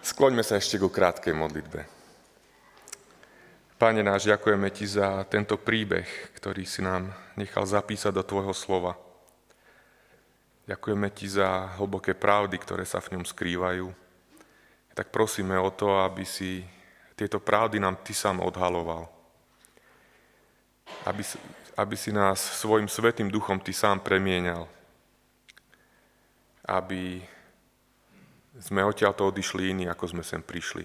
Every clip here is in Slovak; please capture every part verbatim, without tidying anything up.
Skloňme sa ešte ku krátkej modlitbe. Pane náš, ďakujeme Ti za tento príbeh, ktorý si nám nechal zapísať do Tvojho slova. Ďakujeme Ti za hlboké pravdy, ktoré sa v ňom skrývajú. Tak prosíme o to, aby si tieto pravdy nám Ty sám odhaloval. Aby, aby si nás svojim svätým duchom Ty sám premieňal. Aby sme odtiaľto odišli iní, ako sme sem prišli.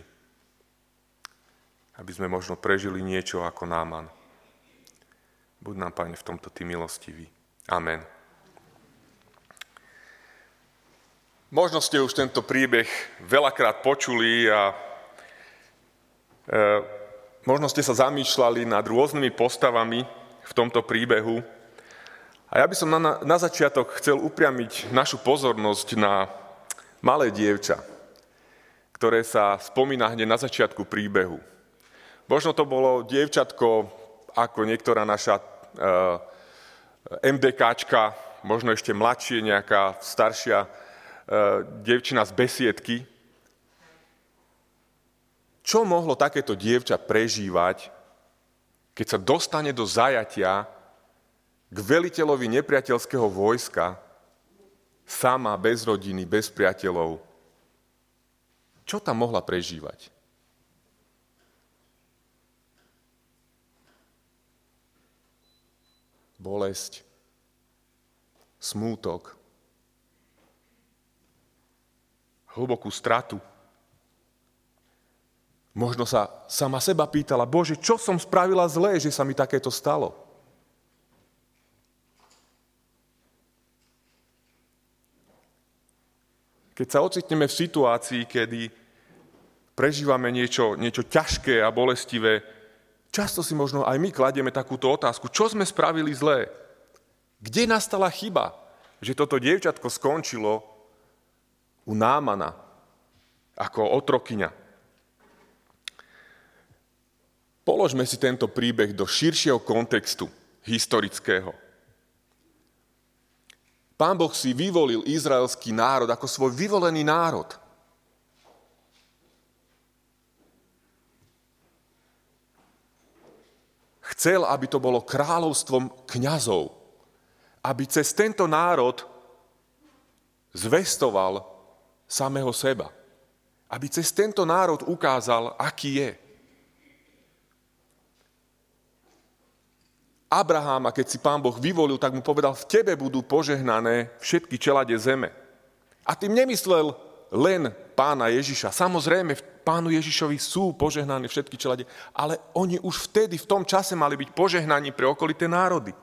Aby sme možno prežili niečo ako Náman. Buď nám, Pane, v tomto Ty milostivý. Amen. Možno ste už tento príbeh veľakrát počuli a e, možno ste sa zamýšľali nad rôznymi postavami v tomto príbehu. A ja by som na, na začiatok chcel upriamiť našu pozornosť na malé dievča, ktoré sa spomína hneď na začiatku príbehu. Možno to bolo dievčatko ako niektorá naša e, MDKčka, možno ešte mladšie, nejaká staršia e, dievčina z besiedky. Čo mohlo takéto dievča prežívať, keď sa dostane do zajatia k veliteľovi nepriateľského vojska, sama, bez rodiny, bez priateľov? Čo tam mohla prežívať? Bolesť, smútok, hlbokú stratu. Možno sa sama seba pýtala: Bože, čo som spravila zlé, že sa mi takéto stalo? Keď sa ocitneme v situácii, kedy prežívame niečo, niečo ťažké a bolestivé, často si možno aj my kladieme takúto otázku: čo sme spravili zlé? Kde nastala chyba, že toto dievčatko skončilo u Námana ako otrokyňa? Položme si tento príbeh do širšieho kontextu historického. Pán Boh si vyvolil izraelský národ ako svoj vyvolený národ. Chcel, aby to bolo kráľovstvom kňazov, aby cez tento národ zvestoval samého seba, aby cez tento národ ukázal, aký je. Abraháma, keď si Pán Boh vyvolil, tak mu povedal: v tebe budú požehnané všetky čelade zeme. A tým nemyslel len Pána Ježiša. Samozrejme, v Pánu Ježišovi sú požehnané všetky čelade, ale oni už vtedy, v tom čase mali byť požehnaní pre okolité národy.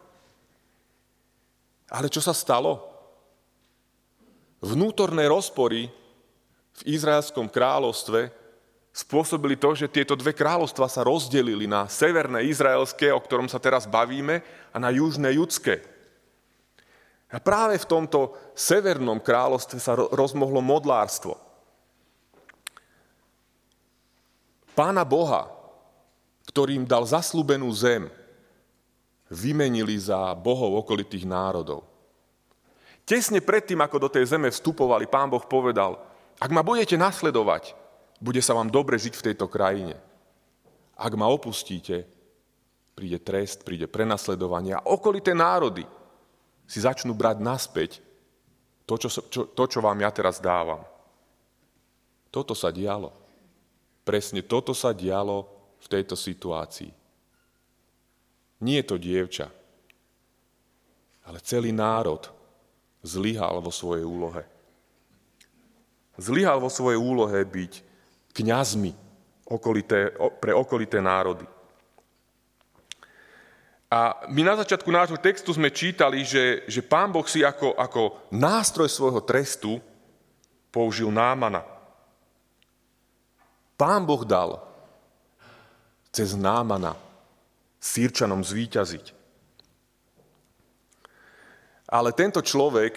Ale čo sa stalo? Vnútorné rozpory v izraelskom kráľovstve spôsobili to, že tieto dve kráľovstvá sa rozdelili na severné izraelské, o ktorom sa teraz bavíme, a na južné judské. A práve v tomto severnom kráľovstve sa rozmohlo modlárstvo. Pána Boha, ktorým dal zasľúbenú zem, vymenili za bohov okolitých národov. Tesne predtým, ako do tej zeme vstupovali, Pán Boh povedal: ak ma budete nasledovať, bude sa vám dobre žiť v tejto krajine. Ak ma opustíte, príde trest, príde prenasledovanie a okolité národy si začnú brať naspäť to, čo, čo, to, čo vám ja teraz dávam. Toto sa dialo. Presne toto sa dialo v tejto situácii. Nie to dievča, ale celý národ zlyhal vo svojej úlohe. Zlyhal vo svojej úlohe byť kňazmi okolité, pre okolité národy. A my na začiatku nášho textu sme čítali, že, že Pán Boh si ako, ako nástroj svojho trestu použil Námana. Pán Boh dal cez Námana Sýrčanom zvíťaziť. Ale tento človek,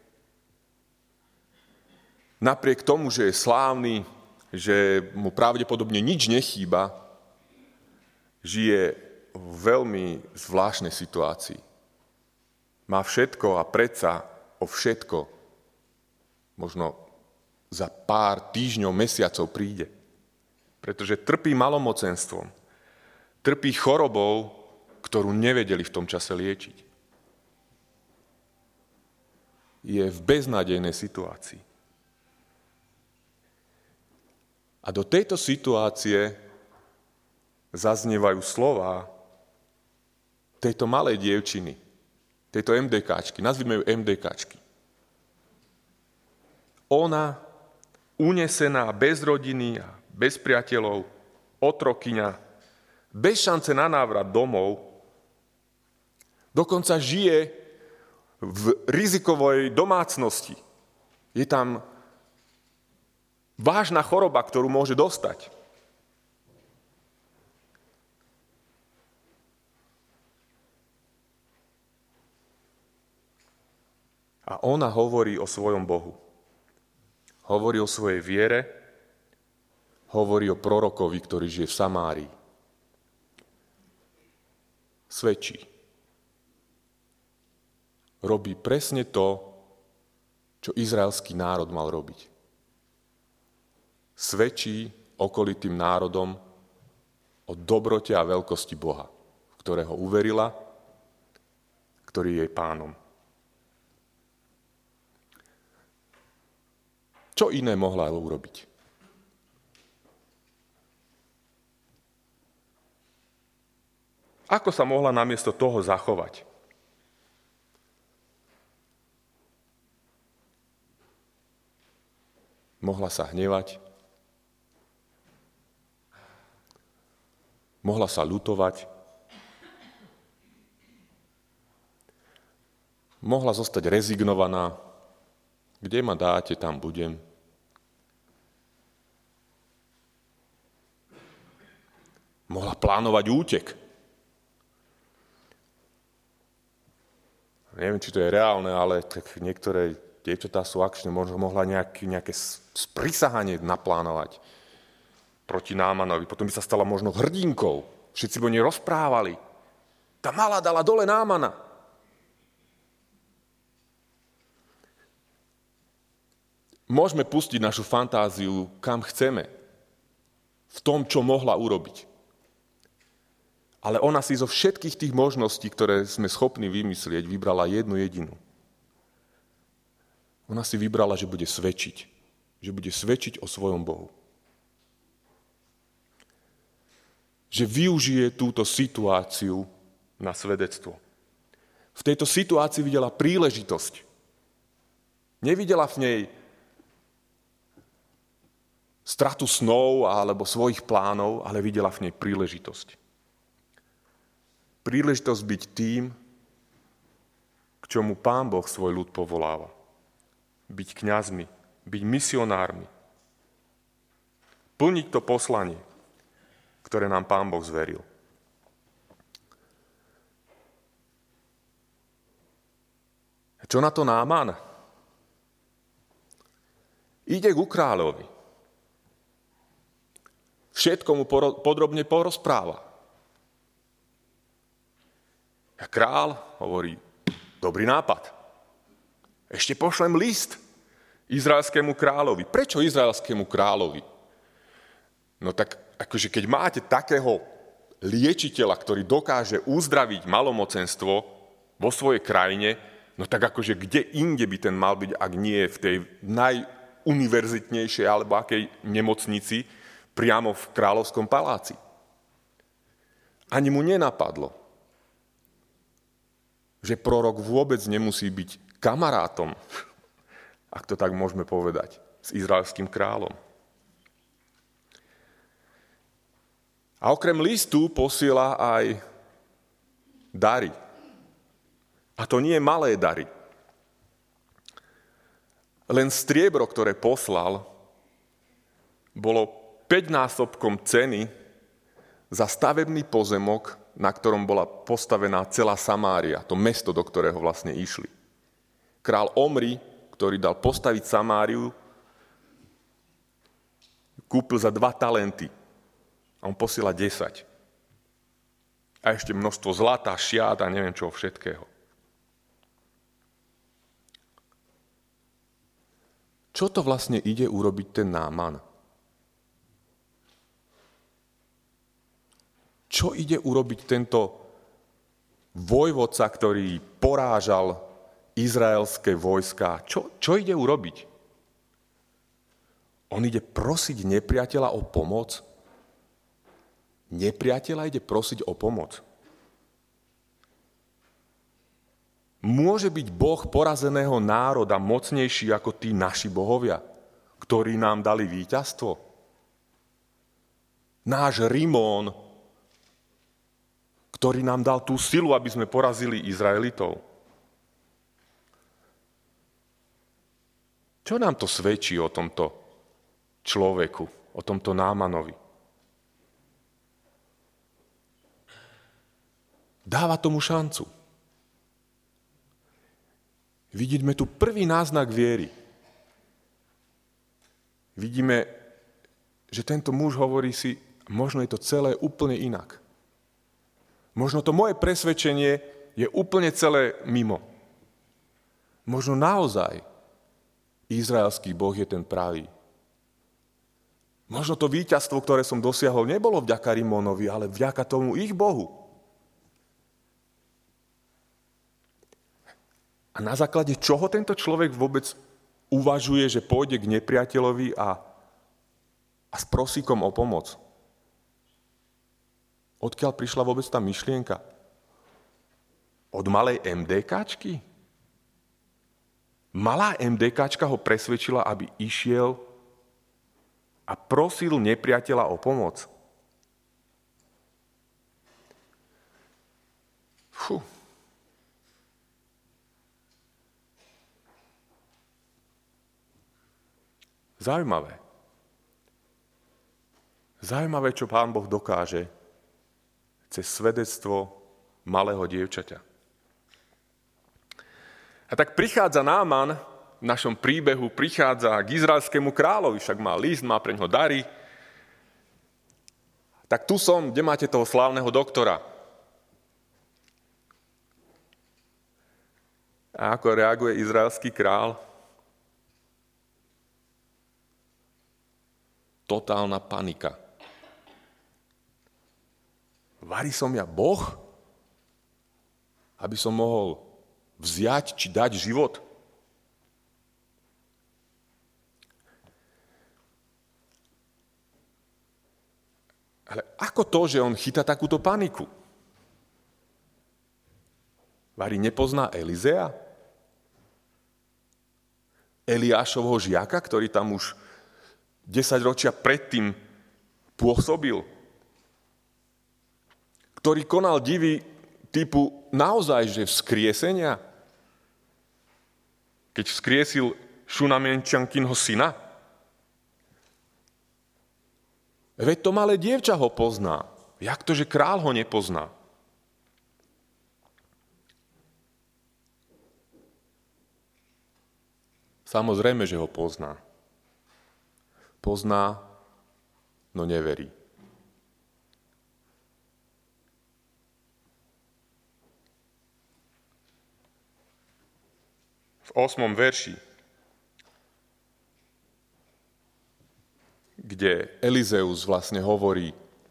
napriek tomu, že je slávny, že mu pravdepodobne nič nechýba, žije v veľmi zvláštnej situácii. Má všetko a predsa o všetko možno za pár týždňov, mesiacov príde. Pretože trpí malomocenstvom. Trpí chorobou, ktorú nevedeli v tom čase liečiť. Je v beznádejnej situácii. A do tejto situácie zaznievajú slová tejto malej dievčiny, tejto MDKčky, nazvime ju MDKčky. Ona, unesená bez rodiny a bez priateľov, otrokyňa, bez šance na návrat domov, dokonca žije v rizikovej domácnosti. Je tam vážna choroba, ktorú môže dostať. A ona hovorí o svojom Bohu. Hovorí o svojej viere, hovorí o prorokovi, ktorý žije v Samárii. Svedčí. Robí presne to, čo izraelský národ mal robiť. Svedčí okolitým národom o dobrote a veľkosti Boha, v ktorého uverila, ktorý je jej pánom. Čo iné mohla urobiť? Ako sa mohla namiesto toho zachovať? Mohla sa hnevať, mohla sa ľutovať, mohla zostať rezignovaná, kde ma dáte, tam budem. Mohla plánovať útek. Neviem, či to je reálne, ale tak niektoré dievčatá sú akčné, možno mohla nejaké, nejaké sprisahanie naplánovať proti Námanovi. Potom by sa stala možno hrdinkou. Všetci by o nej rozprávali. Tá malá dala dole Námana. Môžeme pustiť našu fantáziu, kam chceme. V tom, čo mohla urobiť. Ale ona si zo všetkých tých možností, ktoré sme schopní vymyslieť, vybrala jednu jedinú. Ona si vybrala, že bude svedčiť. Že bude svedčiť o svojom Bohu. Že využije túto situáciu na svedectvo. V tejto situácii videla príležitosť. Nevidela v nej stratu snov alebo svojich plánov, ale videla v nej príležitosť. Príležitosť byť tým, k čomu Pán Boh svoj ľud povoláva. Byť kňazmi, byť misionármi. Plniť to poslanie, ktoré nám Pán Boh zveril. A čo na to Náman? Ide ku kráľovi. Všetko mu podrobne porozpráva. A král hovorí, dobrý nápad. Ešte pošlem list izraelskému kráľovi. Prečo izraelskému kráľovi? No tak, akože keď máte takého liečiteľa, ktorý dokáže uzdraviť malomocenstvo vo svojej krajine, no tak akože kde inde by ten mal byť, ak nie v tej najuniverzitnejšej alebo akej nemocnici priamo v kráľovskom paláci. Ani mu nenapadlo, že prorok vôbec nemusí byť kamarátom, ak to tak môžeme povedať, s izraelským kráľom. A okrem listu posiela aj dary. A to nie malé dary. Len striebro, ktoré poslal, bolo päťnásobkom ceny za stavebný pozemok, na ktorom bola postavená celá Samária, to mesto, do ktorého vlastne išli. Král Omri, ktorý dal postaviť Samáriu, kúpil za dva talenty. A on posiela desať. A ešte množstvo zlata, šiat a neviem čoho všetkého. Čo to vlastne ide urobiť ten Náman? Čo ide urobiť tento vojvodca, ktorý porážal izraelské vojská? Čo, čo ide urobiť? On ide prosiť nepriateľa o pomoc? Nepriateľa ide prosiť o pomoc. Môže byť Boh porazeného národa mocnejší ako tí naši bohovia, ktorí nám dali víťazstvo? Náš Rimón, ktorý nám dal tú silu, aby sme porazili Izraelitov. Čo nám to svedčí o tomto človeku, o tomto Námanovi? Dáva tomu šancu. Vidíme tu prvý náznak viery. Vidíme, že tento muž hovorí si, možno je to celé úplne inak. Možno to moje presvedčenie je úplne celé mimo. Možno naozaj izraelský Boh je ten pravý. Možno to víťazstvo, ktoré som dosiahol, nebolo vďaka Rimónovi, ale vďaka tomu ich Bohu. A na základe čoho tento človek vôbec uvažuje, že pôjde k nepriateľovi a, a s prosíkom o pomoc? Odkiaľ prišla vôbec tá myšlienka? Od malej MDKčky? Malá MDKčka ho presvedčila, aby išiel a prosil nepriateľa o pomoc. Fú. Zaujímavé. Zaujímavé, čo Pán Boh dokáže cez svedectvo malého dievčaťa. A tak prichádza Náman v našom príbehu, prichádza k izraelskému kráľovi, však má list, má pre ňoho dary. Tak tu som, kde máte toho slávneho doktora? A ako reaguje izraelský král? Totálna panika. Varí som ja Boh, aby som mohol vziať či dať život? Ale ako to, že on chytá takúto paniku? Varí nepozná Elizea? Eliášovho žiaka, ktorý tam už desaťročia predtým pôsobil, ktorý konal divy typu naozaj, že vzkriesenia, keď vzkriesil Šunamienčankinho syna. Veď to malé dievča ho pozná. Jak to, že král ho nepozná? Samozrejme, že ho pozná. Pozná, no neverí. V ôsmom verši, kde Elizeus vlastne hovorí,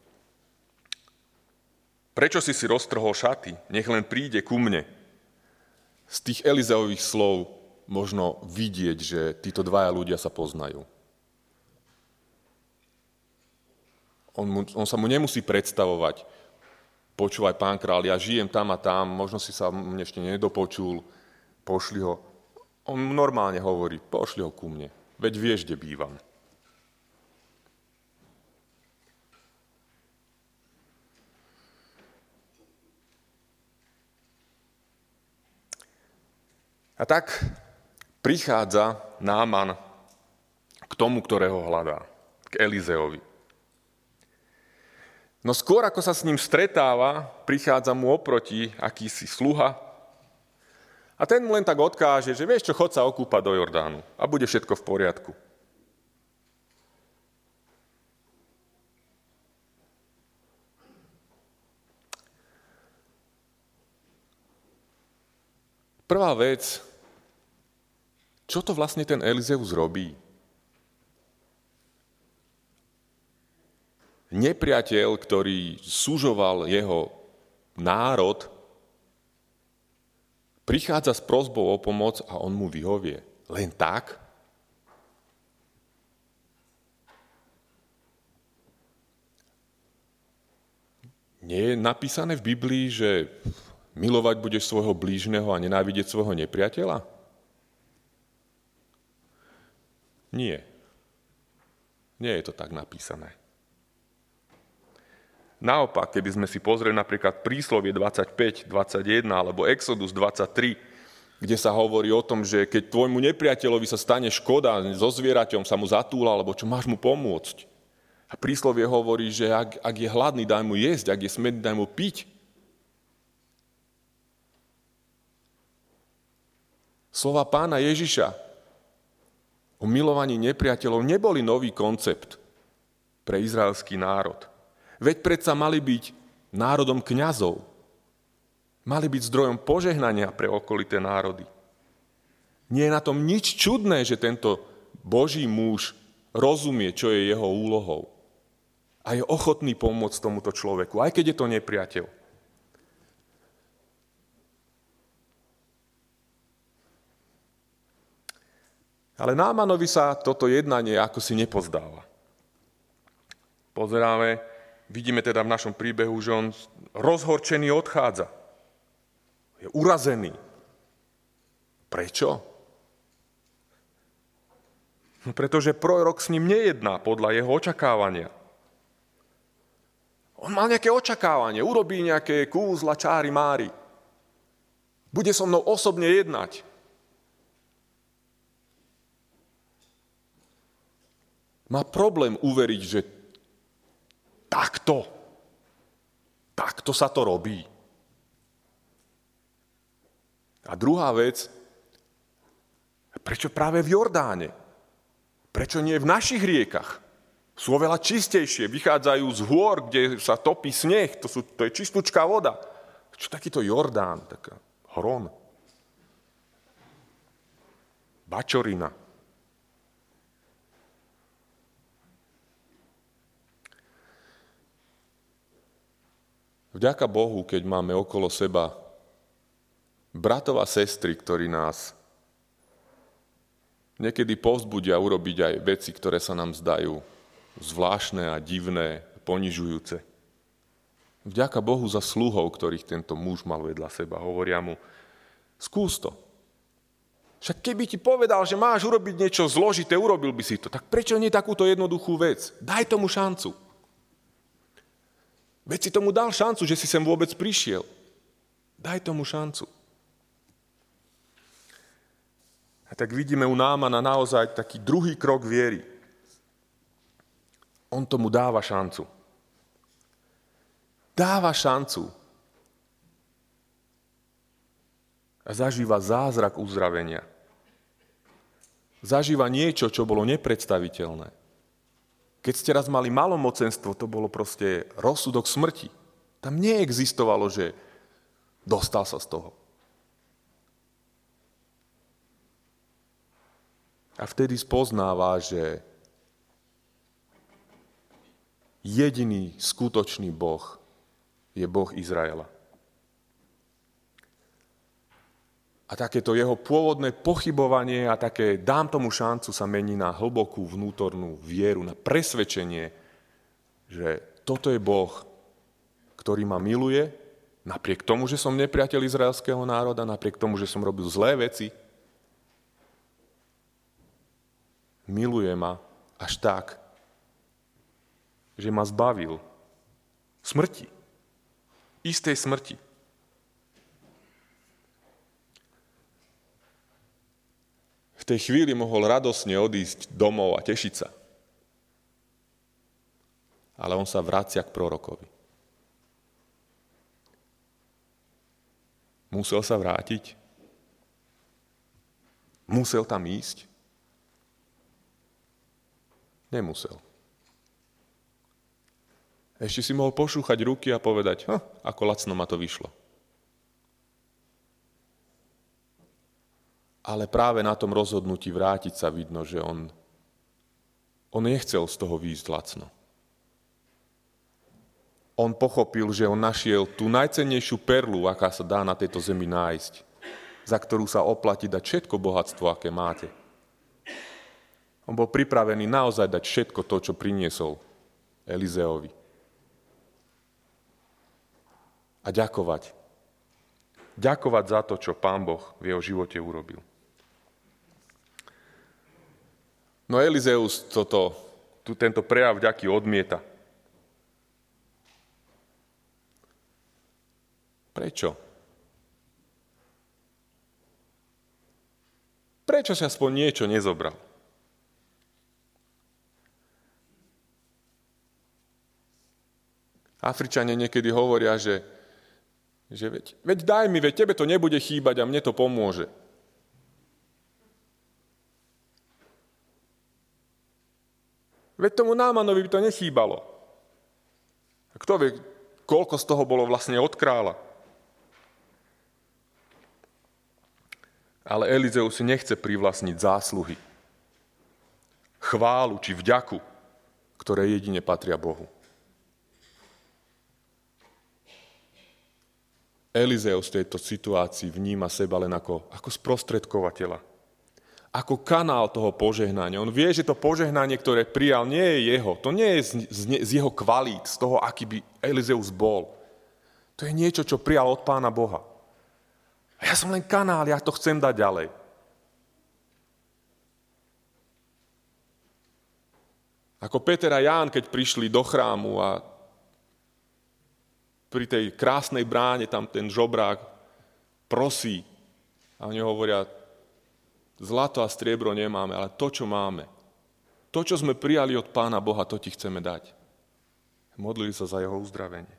prečo si si roztrhol šaty, nech len príde ku mne. Z tých Elizeových slov možno vidieť, že títo dvaja ľudia sa poznajú. On, mu, on sa mu nemusí predstavovať, počúvaj, pán kráľ, ja žijem tam a tam, možno si sa mne ešte nedopočul, pošli ho. On normálne hovorí, pošli ho ku mne, veď vieš, kde bývam. A tak prichádza Náman k tomu, ktorého hľadá, k Elizeovi. No skôr, ako sa s ním stretáva, prichádza mu oproti akýsi sluha a ten mu len tak odkáže, že vieš čo, chod sa okúpať do Jordánu a bude všetko v poriadku. Prvá vec, čo to vlastne ten Elizeus robí? Nepriateľ, ktorý súžoval jeho národ, prichádza s prosbou o pomoc a on mu vyhovie. Len tak? Nie je napísané v Biblii, že milovať budeš svojho blížneho a nenávidieť svojho nepriateľa? Nie. Nie je to tak napísané. Naopak, keby sme si pozreli napríklad Príslovie dvadsaťpäť, dvadsaťjeden alebo Exodus dvadsaťtri, kde sa hovorí o tom, že keď tvojmu nepriateľovi sa stane škoda, so zvieraťom sa mu zatúla, alebo čo, máš mu pomôcť. A príslovie hovorí, že ak, ak je hladný, daj mu jesť, ak je smädný, daj mu piť. Slova pána Ježiša o milovaní nepriateľov neboli nový koncept pre izraelský národ. Veď predsa mali byť národom kňazov. Mali byť zdrojom požehnania pre okolité národy. Nie je na tom nič čudné, že tento Boží muž rozumie, čo je jeho úlohou. A je ochotný pomôcť tomuto človeku, aj keď je to nepriateľ. Ale Námanovi sa toto jednanie ako si nepozdáva. Pozeráme, vidíme teda v našom príbehu, že on rozhorčený odchádza. Je urazený. Prečo? No, pretože prorok s ním nejedná podľa jeho očakávania. On mal nejaké očakávanie, urobí nejaké kúzla, čáry, máry. Bude so mnou osobne jednať. Má problém uveriť, že takto, takto sa to robí. A druhá vec, prečo práve v Jordáne? Prečo nie v našich riekach? Sú oveľa čistejšie, vychádzajú z hôr, kde sa topí sneh, to, sú, to je čistúčká voda. Čo takýto Jordán, taká hron, bačorina. Vďaka Bohu, keď máme okolo seba bratov a sestry, ktorí nás niekedy povzbudia urobiť aj veci, ktoré sa nám zdajú zvláštne a divné, ponižujúce. Vďaka Bohu za sluhov, ktorých tento muž mal vedľa seba. Hovoria mu, skús to. Však keby ti povedal, že máš urobiť niečo zložité, urobil by si to. Tak prečo nie takúto jednoduchú vec? Daj tomu šancu. Veď si tomu dal šancu, že si sem vôbec prišiel. Daj tomu šancu. A tak vidíme u Námana naozaj taký druhý krok viery. On tomu dáva šancu. Dáva šancu. A zažíva zázrak uzdravenia. Zažíva niečo, čo bolo nepredstaviteľné. Keď ste raz mali malomocenstvo, to bolo proste rozsudok smrti. Tam neexistovalo, že dostal sa z toho. A vtedy spoznáva, že jediný skutočný Boh je Boh Izraela. A takéto jeho pôvodné pochybovanie a také dám tomu šancu sa mení na hlbokú vnútornú vieru, na presvedčenie, že toto je Boh, ktorý ma miluje, napriek tomu, že som nepriateľ izraelského národa, napriek tomu, že som robil zlé veci. Miluje ma až tak, že ma zbavil smrti. Istej smrti. V tej chvíli mohol radosne odísť domov a tešiť sa. Ale on sa vracia k prorokovi. Musel sa vrátiť? Musel tam ísť? Nemusel. Ešte si mohol pošúchať ruky a povedať, hm, ako lacno ma to vyšlo. Ale práve na tom rozhodnutí vrátiť sa vidno, že on, on nechcel z toho výjsť lacno. On pochopil, že on našiel tú najcennejšiu perlu, aká sa dá na tejto zemi nájsť, za ktorú sa oplatí dať všetko bohatstvo, aké máte. On bol pripravený naozaj dať všetko to, čo priniesol Elizeovi. A ďakovať. Ďakovať za to, čo Pán Boh v jeho živote urobil. No Elizeus toto, tu tento prejav vďaky odmieta. Prečo? Prečo si aspoň niečo nezobral? Afričania niekedy hovoria, že, že veď, veď daj mi, veď tebe to nebude chýbať a mne to pomôže. Veď tomu Námanovi by to nechýbalo. A kto vie, koľko z toho bolo vlastne od kráľa. Ale Elizeus si nechce privlastniť zásluhy, chválu či vďaku, ktoré jedine patria Bohu. Elizeus v tejto situácii vníma seba len ako, ako sprostredkovateľa, ako kanál toho požehnania. On vie, že to požehnanie, ktoré prijal, nie je jeho. To nie je z, z, z jeho kvalít, z toho, aký by Elizeus bol. To je niečo, čo prijal od Pána Boha. A ja som len kanál, ja to chcem dať ďalej. Ako Peter a Ján, keď prišli do chrámu a pri tej krásnej bráne tam ten žobrák prosí a oni hovoria, zlato a striebro nemáme, ale to, čo máme, to, čo sme prijali od Pána Boha, to ti chceme dať. Modlili sa za jeho uzdravenie.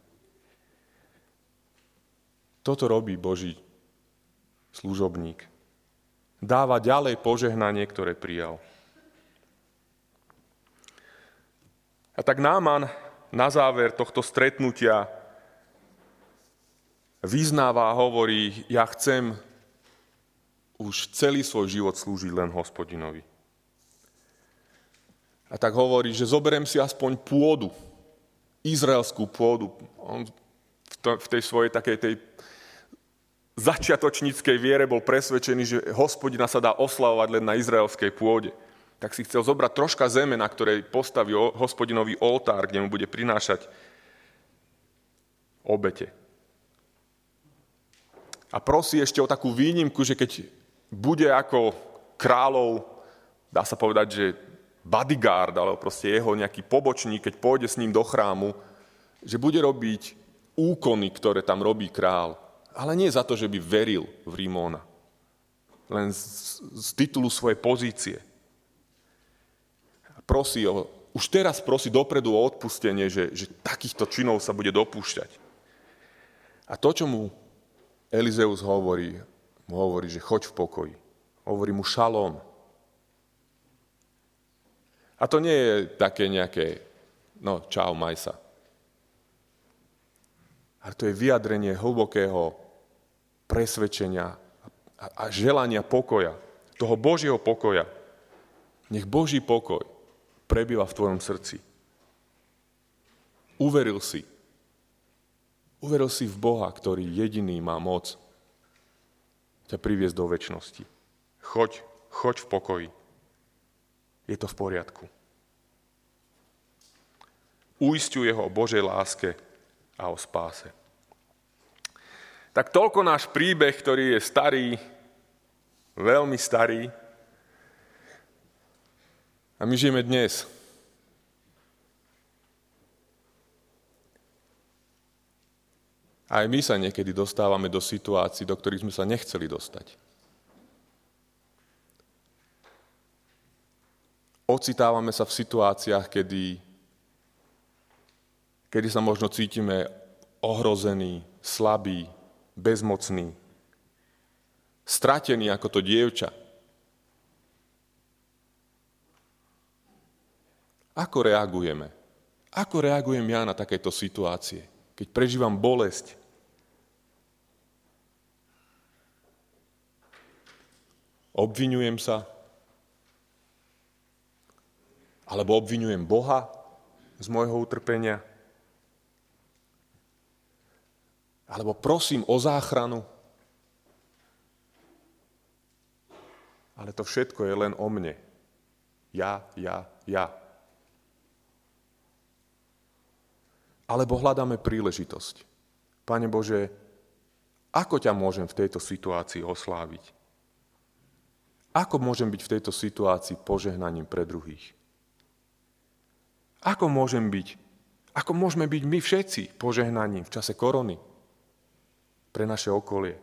Toto robí Boží služobník. Dáva ďalej požehnanie, ktoré prijal. A tak Náman na záver tohto stretnutia vyznáva a hovorí, ja chcem už celý svoj život slúžiť len Hospodinovi. A tak hovorí, že zoberiem si aspoň pôdu, izraelskú pôdu. On v tej svojej takej tej začiatočníckej viere bol presvedčený, že Hospodina sa dá oslavovať len na izraelskej pôde. Tak si chcel zobrať troška zeme, na ktorej postaví Hospodinový oltár, kde mu bude prinášať obete. A prosí ešte o takú výnimku, že keď bude ako kráľov, dá sa povedať, že bodyguard, alebo proste jeho nejaký pobočník, keď pôjde s ním do chrámu, že bude robiť úkony, ktoré tam robí král. Ale nie za to, že by veril v Rimóna. Len z, z titulu svojej pozície. Prosí o, už teraz prosí dopredu o odpustenie, že, že takýchto činov sa bude dopúšťať. A to, čo mu Elizeus hovorí, mu hovorí, že choď v pokoji. Hovorí mu šalom. A to nie je také nejaké, no čau, maj sa. Ale to je vyjadrenie hlbokého presvedčenia a, a želania pokoja, toho Božieho pokoja. Nech Boží pokoj prebýva v tvojom srdci. Uveril si. Uveril si v Boha, ktorý jediný má moc ťa priviesť do večnosti. Choď, choď v pokoji. Je to v poriadku. Uisťuj ho o Božej láske a o spáse. Tak toľko náš príbeh, ktorý je starý, veľmi starý. A my žijeme dnes. Aj my sa niekedy dostávame do situácií, do ktorých sme sa nechceli dostať. Ocitávame sa v situáciách, kedy, kedy sa možno cítime ohrození, slabí, bezmocní, stratení ako to dievča. Ako reagujeme? Ako reagujem ja na takéto situácie, keď prežívam bolesť? Obviňujem sa? Alebo obviňujem Boha z môjho utrpenia? Alebo prosím o záchranu? Ale to všetko je len o mne. Ja, ja, ja. Alebo hľadáme príležitosť. Pane Bože, ako ťa môžem v tejto situácii osláviť? Ako môžem byť v tejto situácii požehnaním pre druhých? Ako môžem byť, ako môžeme byť my všetci požehnaním v čase korony pre naše okolie?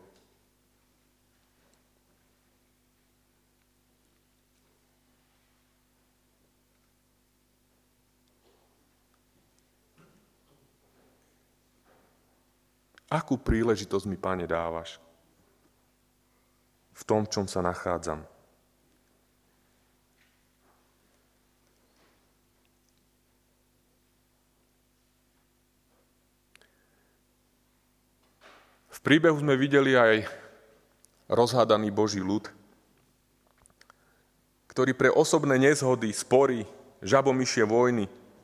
Akú príležitosť mi, Pane, dávaš v tom, v čom sa nachádzam? V príbehu sme videli aj rozhádaný Boží ľud, ktorý pre osobné nezhody, spory, žabomyšie vojny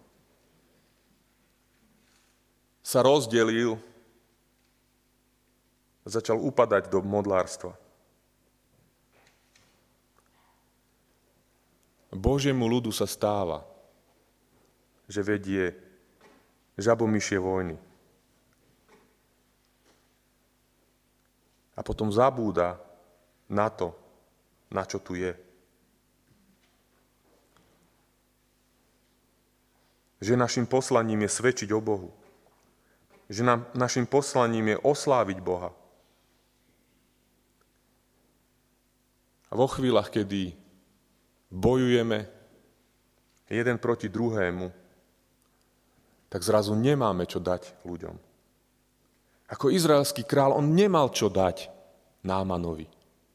sa rozdelil a začal upadať do modlárstva. Božiemu ľudu sa stáva, že vedie žabomyšie vojny. A potom zabúda na to, na čo tu je. Že našim poslaním je svedčiť o Bohu. Že nám, našim poslaním je osláviť Boha. A vo chvíľach, kedy bojujeme jeden proti druhému, tak zrazu nemáme čo dať ľuďom. Ako izraelský král, on nemal čo dať Námanovi.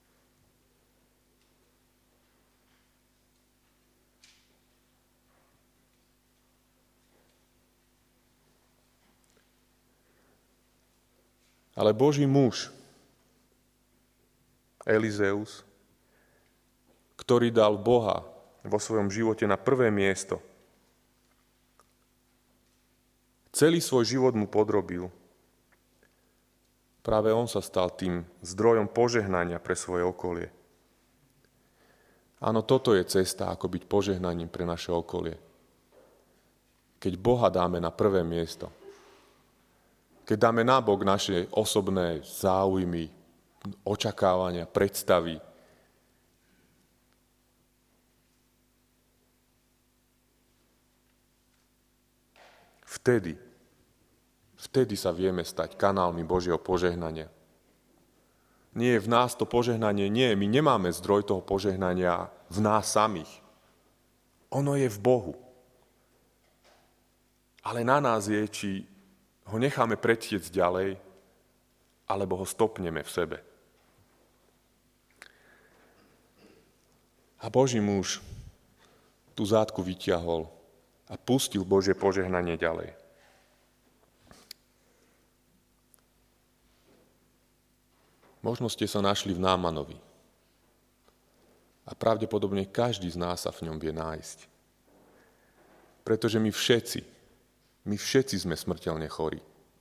Ale Boží muž, Elizeus, ktorý dal Boha vo svojom živote na prvé miesto, celý svoj život mu podrobil. Práve on sa stal tým zdrojom požehnania pre svoje okolie. Áno, toto je cesta, ako byť požehnaním pre naše okolie. Keď Boha dáme na prvé miesto. Keď dáme nabok naše osobné záujmy, očakávania, predstavy. Vtedy Vtedy sa vieme stať kanálmi Božieho požehnania. Nie je v nás to požehnanie, nie, my nemáme zdroj toho požehnania v nás samých. Ono je v Bohu. Ale na nás je, či ho necháme pretiecť ďalej, alebo ho stopneme v sebe. A Boží muž tú zátku vyťahol a pustil Božie požehnanie ďalej. Možno ste sa našli v Námanovi. A pravdepodobne každý z nás sa v ňom vie nájsť. Pretože my všetci, my všetci sme smrteľne chorí.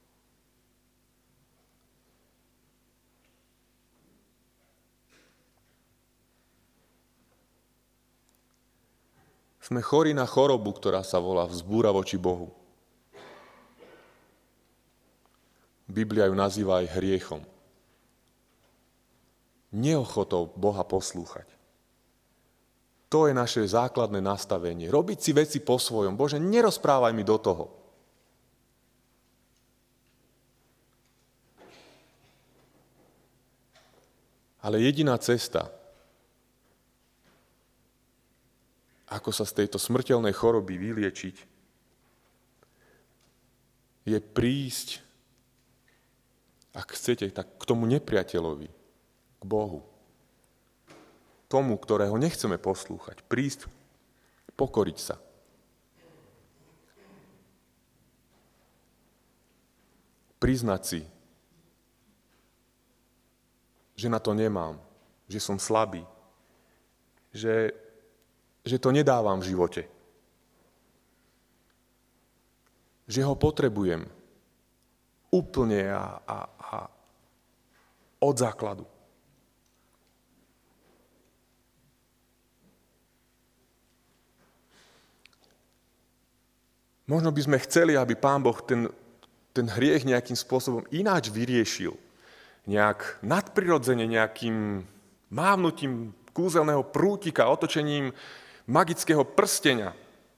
Sme chorí na chorobu, ktorá sa volá vzbúra voči Bohu. Biblia ju nazýva aj hriechom. Neochotou Boha poslúchať. To je naše základné nastavenie. Robiť si veci po svojom. Bože, nerozprávaj mi do toho. Ale jediná cesta, ako sa z tejto smrteľnej choroby vyliečiť, je prísť, ak chcete, tak k tomu nepriateľovi, k Bohu. Tomu, ktorého nechceme poslúchať. Prísť, pokoriť sa. Priznať si, že na to nemám, že som slabý, že, že to nedávam v živote. Že ho potrebujem úplne a, a, a od základu. Možno by sme chceli, aby Pán Boh ten, ten hriech nejakým spôsobom ináč vyriešil. Nejak nadprirodzene, nejakým mávnutím kúzelného prútika, otočením magického prsteňa.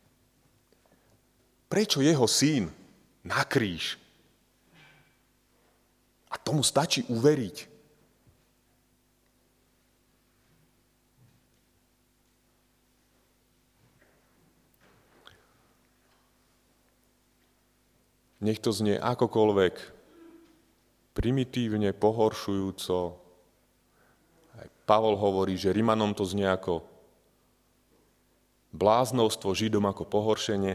Prečo jeho syn na kríž? A tomu stačí uveriť. Nech to znie akokoľvek primitívne, pohoršujúco. Aj Pavol hovorí, že Rimanom to znie ako bláznovstvo, Židom ako pohoršenie.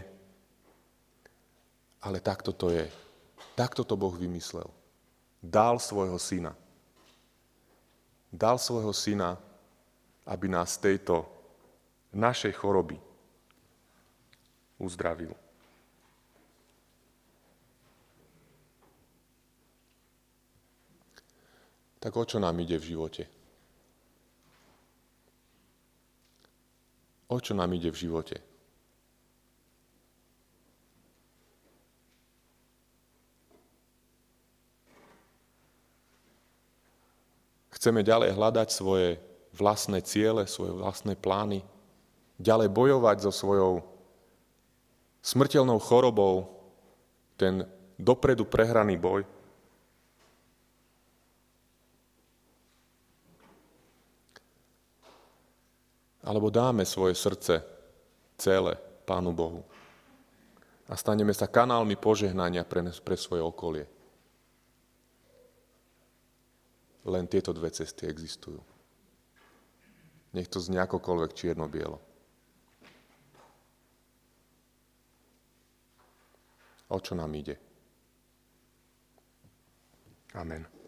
Ale takto to je. Takto to Boh vymyslel. Dal svojho syna. Dal svojho syna, aby nás z tejto našej choroby uzdravil. Tak o čo nám ide v živote? O čo nám ide v živote? Chceme ďalej hľadať svoje vlastné ciele, svoje vlastné plány, ďalej bojovať so svojou smrteľnou chorobou, ten dopredu prehraný boj. Alebo dáme svoje srdce celé Pánu Bohu a staneme sa kanálmi požehnania pre, pre svoje okolie. Len tieto dve cesty existujú. Nech to znie akokoľvek čierno-bielo. O čo nám ide? Amen.